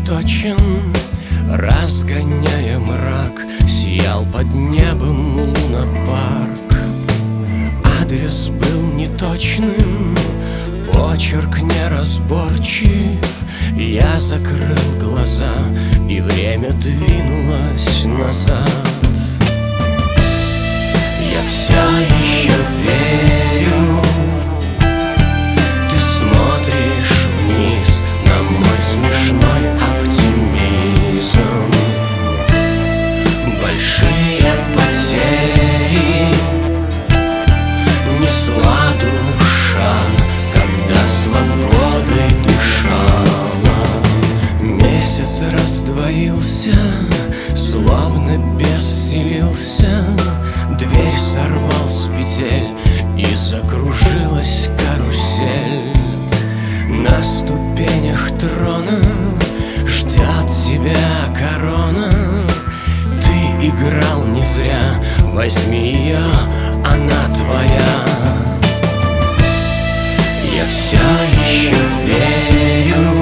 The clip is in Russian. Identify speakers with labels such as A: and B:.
A: точен, разгоняя мрак, сиял под небом лунопарк. Адрес был неточным, почерк неразборчив. Я закрыл глаза, и время двинулось назад. Я все еще верю, ты смотришь вниз на мой смешной оптимизм. Большие потери несла душа, когда свободой дышала. Месяц раздвоился, словно бес селился. Дверь сорвал с петель, и закружилась карусель. На ступенях трона ждет тебя корона. Ты играл не зря, возьми ее, она твоя. Я все еще верю,